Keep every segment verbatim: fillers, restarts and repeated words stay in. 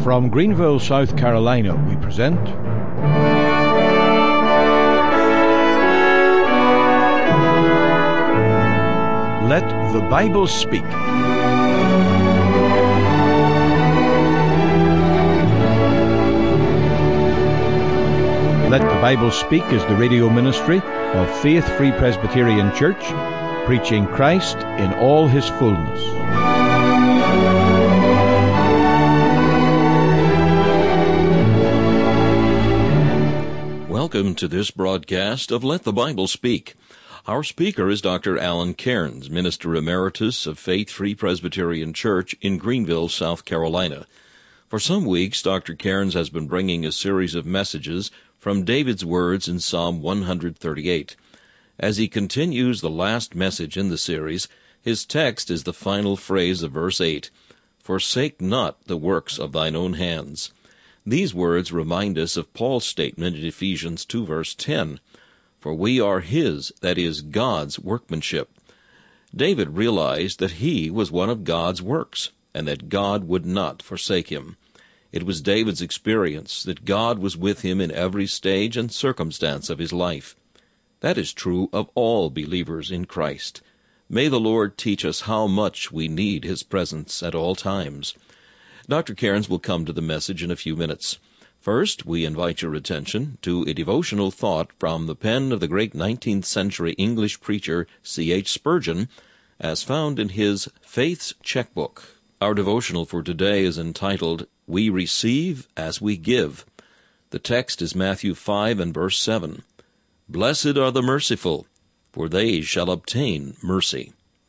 From Greenville, South Carolina, we present Let the Bible Speak. Let the Bible Speak is the radio ministry of Faith Free Presbyterian Church, preaching Christ in all his fullness. Welcome to this broadcast of Let the Bible Speak. Our speaker is Doctor Alan Cairns, Minister Emeritus of Faith Free Presbyterian Church in Greenville, South Carolina. For some weeks, Doctor Cairns has been bringing a series of messages from David's words in Psalm one thirty-eight. As he continues the last message in the series, his text is the final phrase of verse eight, "Forsake not the works of thine own hands." These words remind us of Paul's statement in Ephesians two, verse ten, "For we are his," that is, God's workmanship. David realized that he was one of God's works, and that God would not forsake him. It was David's experience that God was with him in every stage and circumstance of his life. That is true of all believers in Christ. May the Lord teach us how much we need his presence at all times. Doctor Cairns will come to the message in a few minutes. First, we invite your attention to a devotional thought from the pen of the great nineteenth century English preacher C H Spurgeon, as found in his Faith's Checkbook. Our devotional for today is entitled, "We Receive as We Give." The text is Matthew five and verse seven. "Blessed are the merciful, for they shall obtain mercy."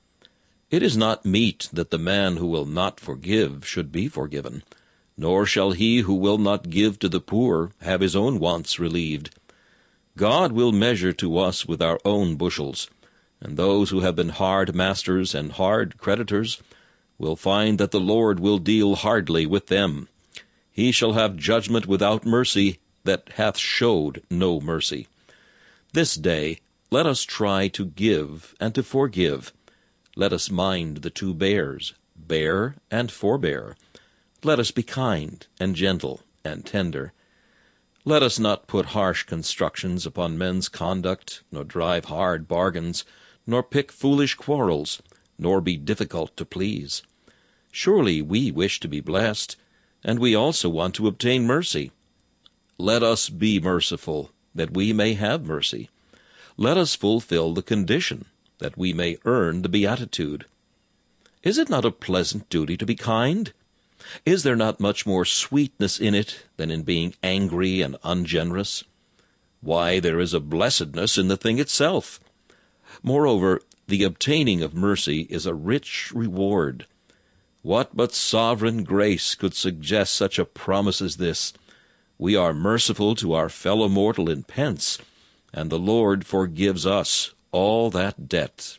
It is not meet that the man who will not forgive should be forgiven, nor shall he who will not give to the poor have his own wants relieved. God will measure to us with our own bushels, and those who have been hard masters and hard creditors will find that the Lord will deal hardly with them. He shall have judgment without mercy that hath showed no mercy. This day let us try to give and to forgive. Let us mind the two bears, bear and forbear. Let us be kind and gentle and tender. Let us not put harsh constructions upon men's conduct, nor drive hard bargains, nor pick foolish quarrels, nor be difficult to please. Surely we wish to be blessed, and we also want to obtain mercy. Let us be merciful, that we may have mercy. Let us fulfill the condition, that we may earn the beatitude. Is it not a pleasant duty to be kind? Is there not much more sweetness in it than in being angry and ungenerous? Why, there is a blessedness in the thing itself. Moreover, the obtaining of mercy is a rich reward. What but sovereign grace could suggest such a promise as this? We are merciful to our fellow mortal in pence, and the Lord forgives us all that debt.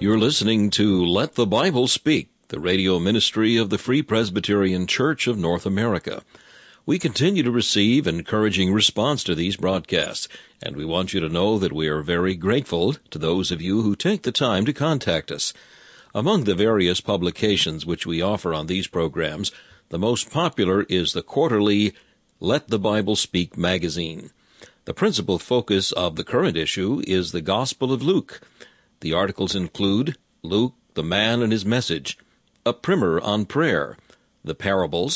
You're listening to Let the Bible Speak, the radio ministry of the Free Presbyterian Church of North America. We continue to receive encouraging response to these broadcasts, and we want you to know that we are very grateful to those of you who take the time to contact us. Among the various publications which we offer on these programs, the most popular is the quarterly Let the Bible Speak magazine. The principal focus of the current issue is the Gospel of Luke. The articles include Luke, the Man and His Message, a primer on prayer, the parables,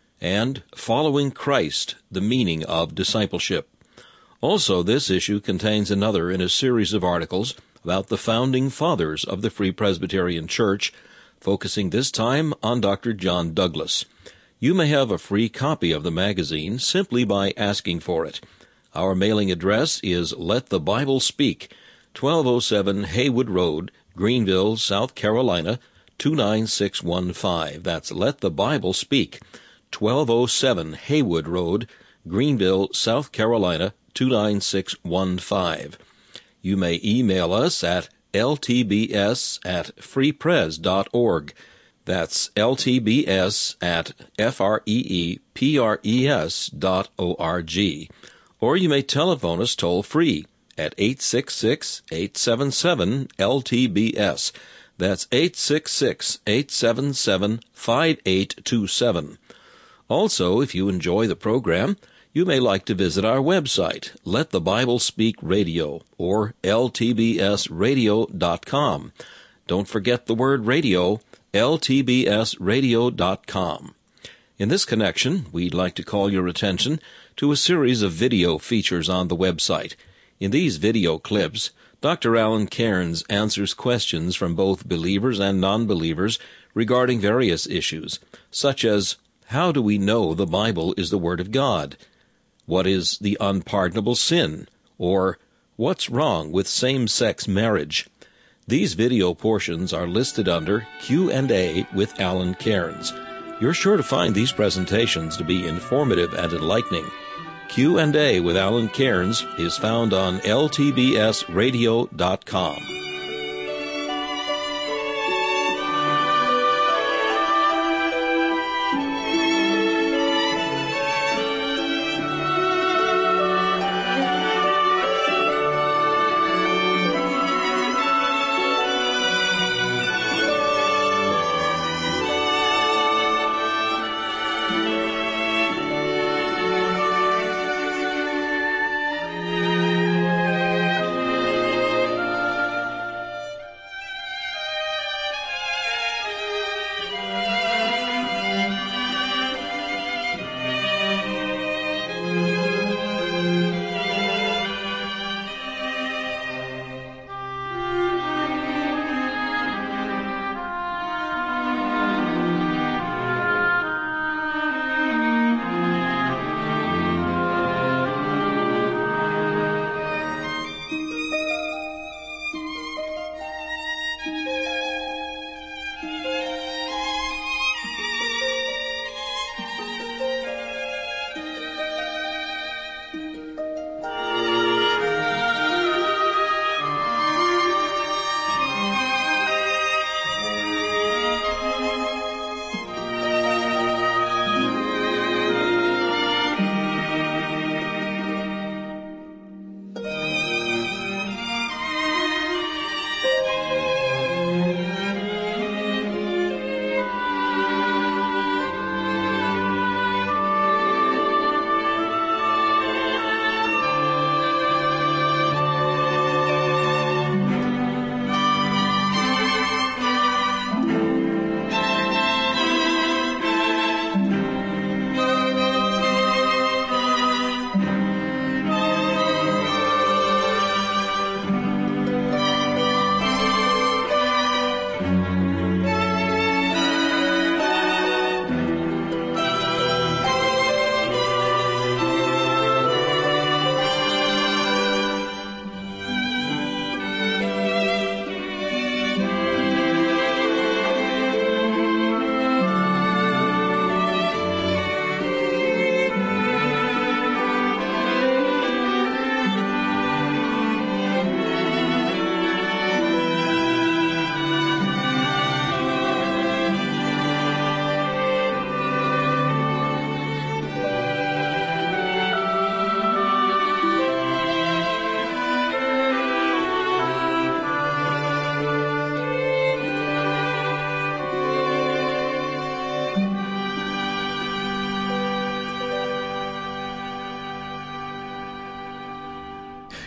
and Following Christ, the Meaning of Discipleship. Also, this issue contains another in a series of articles about the founding fathers of the Free Presbyterian Church, focusing this time on Doctor John Douglas. You may have a free copy of the magazine simply by asking for it. Our mailing address is Let the Bible Speak, twelve oh seven Haywood Road, Greenville, South Carolina, two nine six one five. That's Let the Bible Speak, twelve oh seven Haywood Road, Greenville, South Carolina, two nine six one five. You may email us at l t b s at free pres dot org. That's L T B S at F R E E P R E S dot O R G. Or you may telephone us toll-free at eight six six, eight seven seven, L T B S. That's eight six six, eight seven seven, five eight two seven. Also, if you enjoy the program, you may like to visit our website, Let the Bible Speak Radio, or L T B S radio dot com. Don't forget the word radio, L T B S radio dot com. In this connection, we'd like to call your attention to a series of video features on the website. In these video clips, Doctor Alan Cairns answers questions from both believers and non-believers regarding various issues, such as, how do we know the Bible is the Word of God? What is the unpardonable sin? Or, what's wrong with same-sex marriage? These video portions are listed under Q and A with Alan Cairns. You're sure to find these presentations to be informative and enlightening. Q and A with Alan Cairns is found on L T B S radio dot com.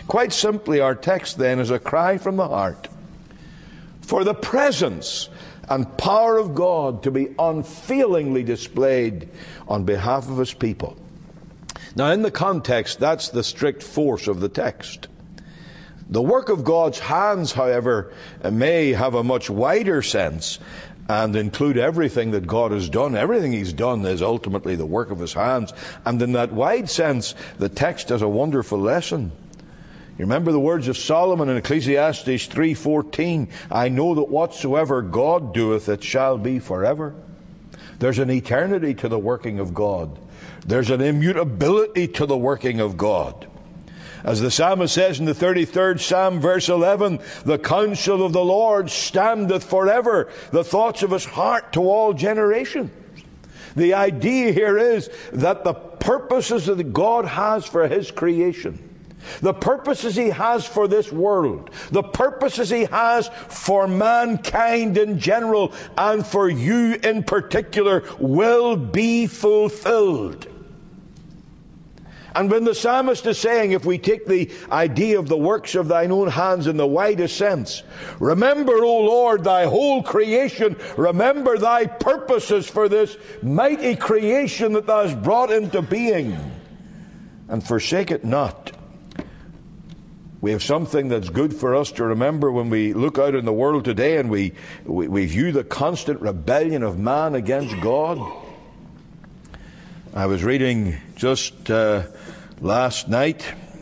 Quite simply, our text then is a cry from the heart for the presence and power of God to be unfailingly displayed on behalf of His people. Now, in the context, that's the strict force of the text. The work of God's hands, however, may have a much wider sense and include everything that God has done. Everything He's done is ultimately the work of His hands. And in that wide sense, the text has a wonderful lesson. You remember the words of Solomon in Ecclesiastes three fourteen, I know that whatsoever God doeth, it shall be forever. There's an eternity to the working of God. There's an immutability to the working of God. As the psalmist says in the thirty-third Psalm, verse eleven, the counsel of the Lord standeth forever, the thoughts of His heart to all generations. The idea here is that the purposes that God has for His creation, the purposes He has for this world, the purposes He has for mankind in general, and for you in particular, will be fulfilled. And when the psalmist is saying, if we take the idea of the works of thine own hands in the widest sense, remember, O Lord, thy whole creation, remember thy purposes for this mighty creation that thou hast brought into being, and forsake it not. We have something that's good for us to remember when we look out in the world today and we, we, we view the constant rebellion of man against God. I was reading just uh, last night.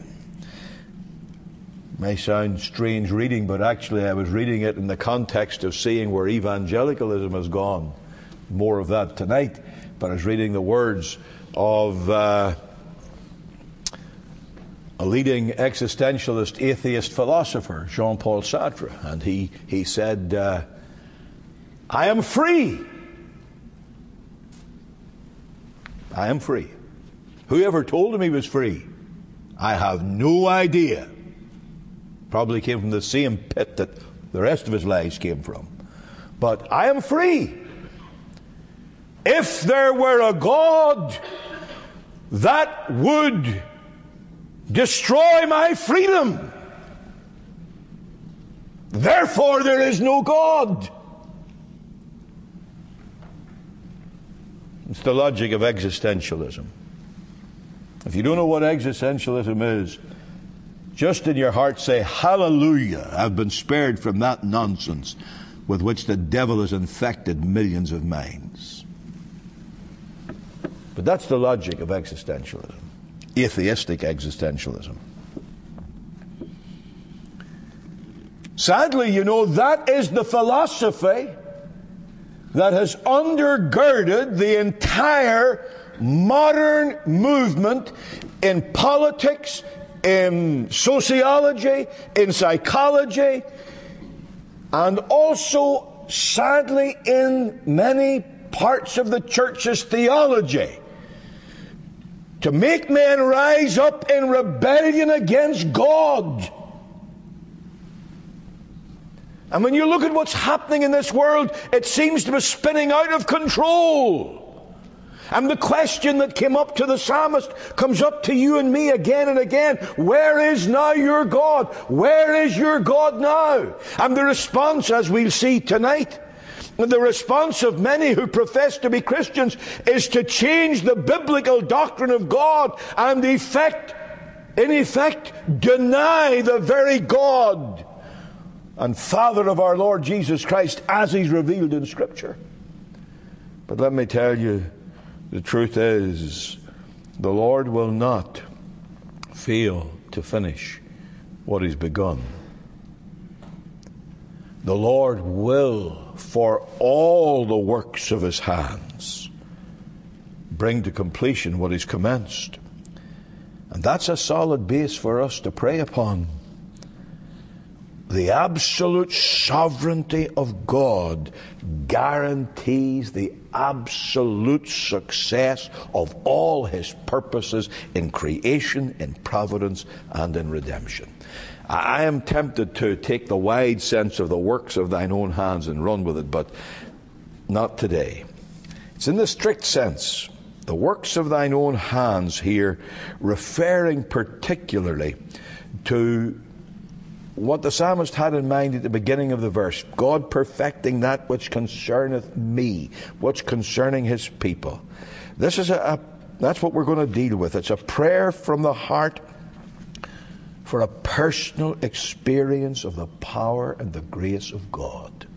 May sound strange reading, but actually I was reading it in the context of seeing where evangelicalism has gone. More of that tonight. But I was reading the words of uh, a leading existentialist, atheist philosopher, Jean-Paul Sartre. And he, he said, uh, I am free. I am free. Whoever told him he was free, I have no idea. Probably came from the same pit that the rest of his lives came from. But I am free. If there were a God that would destroy my freedom, therefore there is no God. It's the logic of existentialism. If you don't know what existentialism is, just in your heart say, hallelujah, I've been spared from that nonsense with which the devil has infected millions of minds. But that's the logic of existentialism, atheistic existentialism. Sadly, you know, that is the philosophy that has undergirded the entire modern movement in politics, in sociology, in psychology, and also, sadly, in many parts of the church's theology, to make men rise up in rebellion against God. And when you look at what's happening in this world, it seems to be spinning out of control. And the question that came up to the psalmist comes up to you and me again and again. Where is now your God? Where is your God now? And the response, as we'll see tonight, the response of many who profess to be Christians is to change the biblical doctrine of God and effect, in effect, deny the very God and Father of our Lord Jesus Christ as He's revealed in Scripture. But let me tell you, the truth is, the Lord will not fail to finish what He's begun. The Lord will, for all the works of His hands, bring to completion what He's commenced. And that's a solid base for us to pray upon. The absolute sovereignty of God guarantees the absolute success of all His purposes in creation, in providence, and in redemption. I am tempted to take the wide sense of the works of thine own hands and run with it, but not today. It's in the strict sense, the works of thine own hands here, referring particularly to what the psalmist had in mind at the beginning of the verse. God perfecting that which concerneth me, what's concerning his people. This is a, a that's what we're going to deal with. It's a prayer from the heart for a personal experience of the power and the grace of God.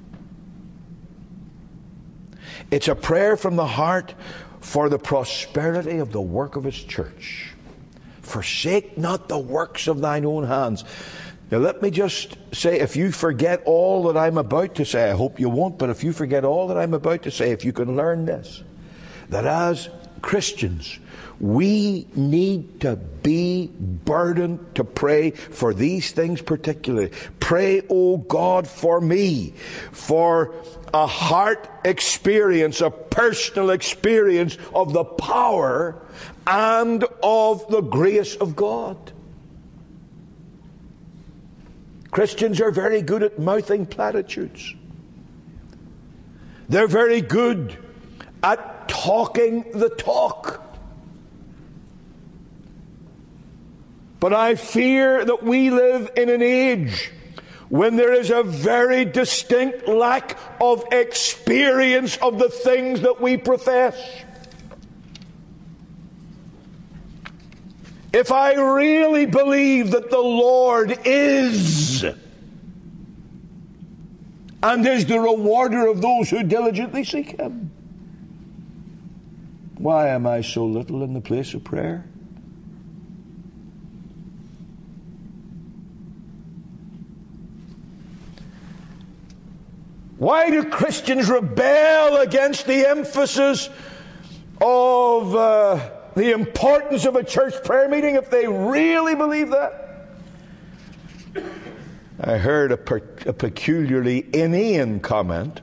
It's a prayer from the heart for the prosperity of the work of his church. Forsake not the works of thine own hands. Now let me just say, if you forget all that I'm about to say, I hope you won't, but if you forget all that I'm about to say, if you can learn this, that as Christians, we need to be burdened to pray for these things particularly. Pray, O God, for me, for a heart experience, a personal experience of the power and of the grace of God. Christians are very good at mouthing platitudes. They're very good at talking the talk. But I fear that we live in an age when there is a very distinct lack of experience of the things that we profess. If I really believe that the Lord is and is the rewarder of those who diligently seek him, why am I so little in the place of prayer? Why do Christians rebel against the emphasis of uh, the importance of a church prayer meeting if they really believe that? I heard a, per, a peculiarly inane comment.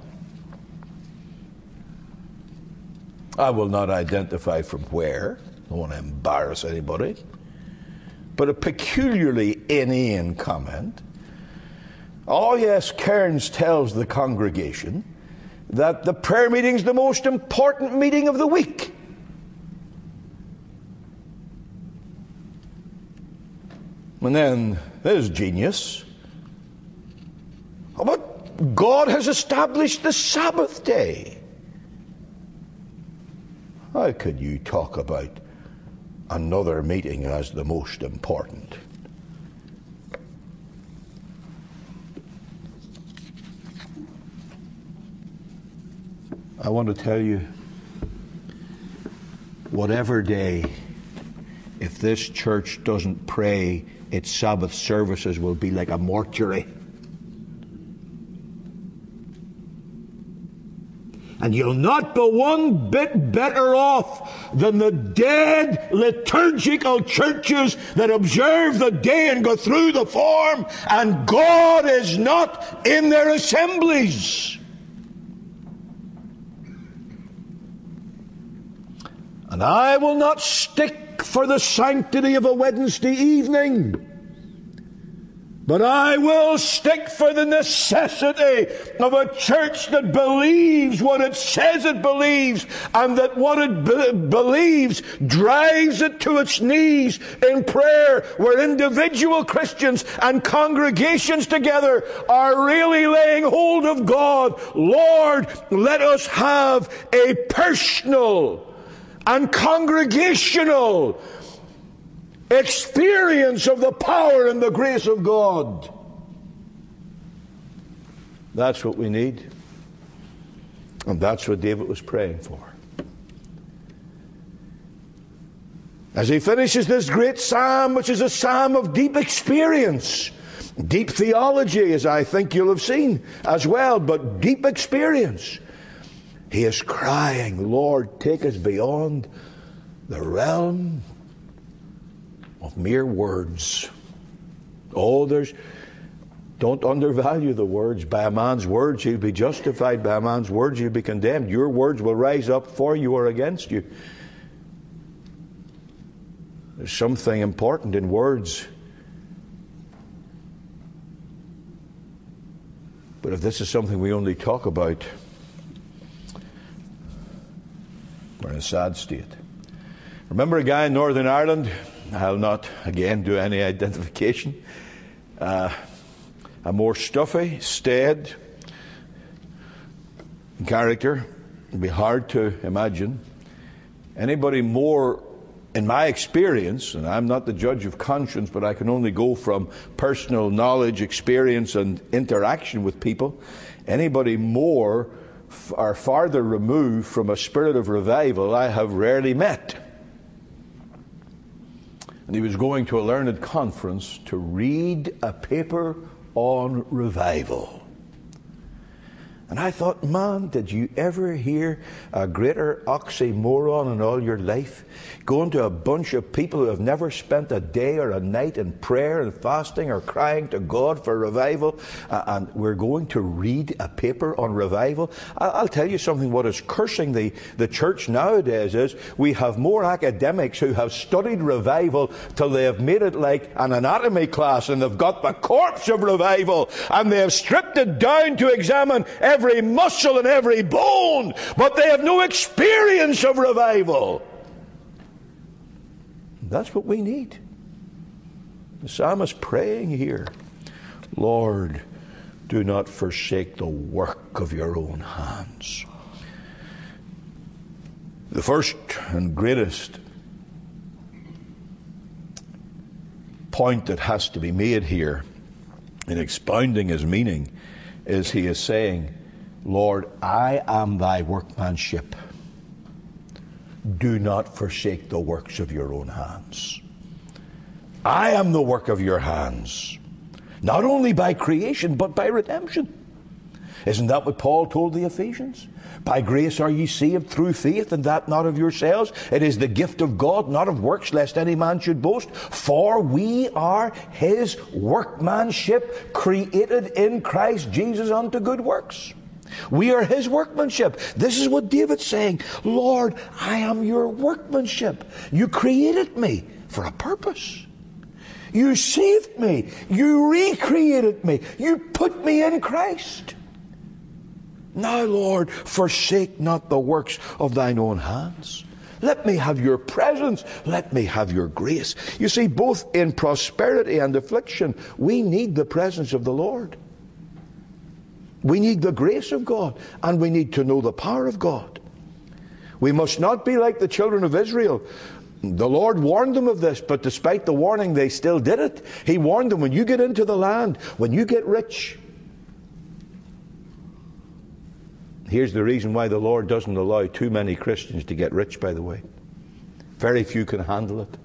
I will not identify from where. I don't want to embarrass anybody. But a peculiarly inane comment. Oh yes, Cairns tells the congregation that the prayer meeting is the most important meeting of the week. And then there's genius. But God has established the Sabbath day. How could you talk about another meeting as the most important? I want to tell you, whatever day, if this church doesn't pray, its Sabbath services will be like a mortuary. And you'll not be one bit better off than the dead liturgical churches that observe the day and go through the form, and God is not in their assemblies. And I will not stick for the sanctity of a Wednesday evening, but I will stick for the necessity of a church that believes what it says it believes, and that what it be- believes drives it to its knees in prayer, where individual Christians and congregations together are really laying hold of God. Lord, let us have a personal and congregational experience of the power and the grace of God. That's what we need. And that's what David was praying for. As he finishes this great psalm, which is a psalm of deep experience, deep theology, as I think you'll have seen as well, but deep experience, he is crying, Lord, take us beyond the realm of mere words. Oh, there's, don't undervalue the words. By a man's words you'll be justified, by a man's words you'll be condemned. Your words will rise up for you or against you. There's something important in words. But if this is something we only talk about, we're in a sad state. Remember a guy in Northern Ireland I'll not, again, do any identification. Uh, a more stuffy, staid character. It'd be hard to imagine anybody more, in my experience, and I'm not the judge of conscience, but I can only go from personal knowledge, experience, and interaction with people, anybody more f- or farther removed from a spirit of revival I have rarely met. And he was going to a learned conference to read a paper on revival. And I thought, man, did you ever hear a greater oxymoron in all your life? Going to a bunch of people who have never spent a day or a night in prayer and fasting or crying to God for revival, uh, and we're going to read a paper on revival. I'll tell you something, what is cursing the, the church nowadays is we have more academics who have studied revival till they have made it like an anatomy class, and they've got the corpse of revival, and they have stripped it down to examine every muscle and every bone, but they have no experience of revival. That's what we need. The psalmist praying here, Lord, do not forsake the work of your own hands. The first and greatest point that has to be made here in expounding his meaning is he is saying, Lord, I am thy workmanship. Do not forsake the works of your own hands. I am the work of your hands, not only by creation, but by redemption. Isn't that what Paul told the Ephesians? By grace are ye saved through faith, and that not of yourselves. It is the gift of God, not of works, lest any man should boast. For we are his workmanship, created in Christ Jesus unto good works. We are his workmanship. This is what David's saying. Lord, I am your workmanship. You created me for a purpose. You saved me. You recreated me. You put me in Christ. Now, Lord, forsake not the works of thine own hands. Let me have your presence. Let me have your grace. You see, both in prosperity and affliction, we need the presence of the Lord. We need the grace of God, and we need to know the power of God. We must not be like the children of Israel. The Lord warned them of this, but despite the warning, they still did it. He warned them, when you get into the land, when you get rich. Here's the reason why the Lord doesn't allow too many Christians to get rich, by the way. Very few can handle it.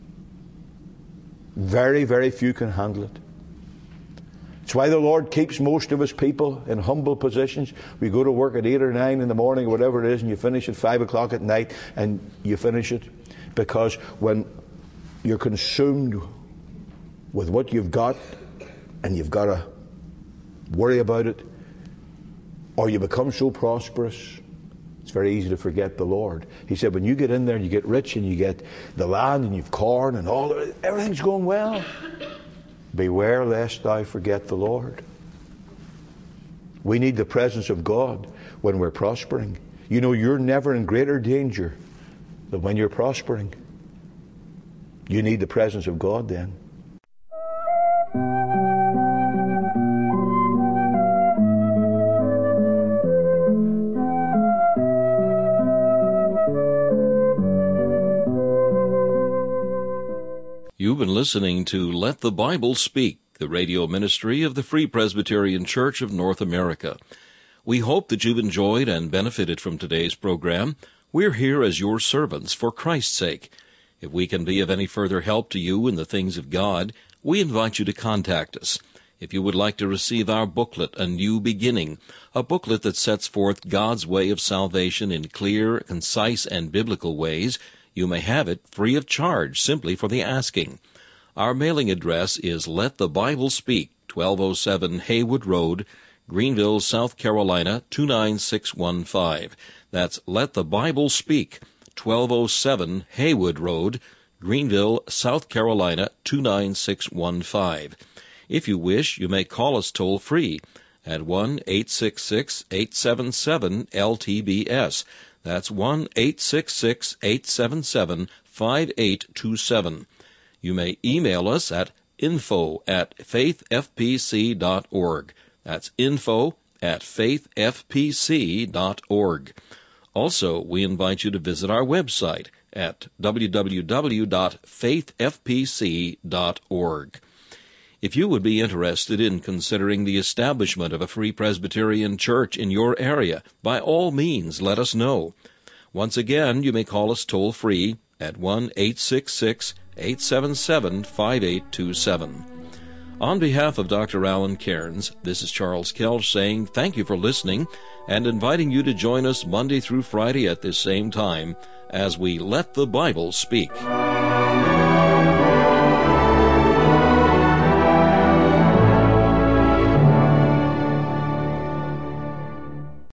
Very, very few can handle it. It's why the Lord keeps most of his people in humble positions. We go to work at eight or nine in the morning or whatever it is, and you finish at five o'clock at night, and you finish it. Because when you're consumed with what you've got, and you've got to worry about it, or you become so prosperous, it's very easy to forget the Lord. He said, when you get in there and you get rich and you get the land and you've corn and all, everything's going well, beware lest thou forget the Lord. We need the presence of God when we're prospering. You know, you're never in greater danger than when you're prospering. You need the presence of God then. You've been listening to Let the Bible Speak, the radio ministry of the Free Presbyterian Church of North America. We hope that you've enjoyed and benefited from today's program. We're here as your servants for Christ's sake. If we can be of any further help to you in the things of God, we invite you to contact us. If you would like to receive our booklet, A New Beginning, a booklet that sets forth God's way of salvation in clear, concise, and biblical ways, you may have it free of charge simply for the asking. Our mailing address is Let the Bible Speak, twelve oh seven Haywood Road, Greenville, South Carolina, two nine six one five. That's Let the Bible Speak, twelve oh seven Haywood Road, Greenville, South Carolina, two nine six one five. If you wish, you may call us toll-free at one eight six six, eight seven seven, L T B S. That's one eight six six, eight seven seven, five eight two seven. You may email us at info at faithfpc dot org. That's info at faithfpc dot org. Also, we invite you to visit our website at w w w dot faith f p c dot org. If you would be interested in considering the establishment of a Free Presbyterian Church in your area, by all means let us know. Once again, you may call us toll-free at one eight six six, eight seven seven, five eight two seven. On behalf of Doctor Alan Cairns, this is Charles Kelch saying thank you for listening and inviting you to join us Monday through Friday at this same time as we Let the Bible Speak.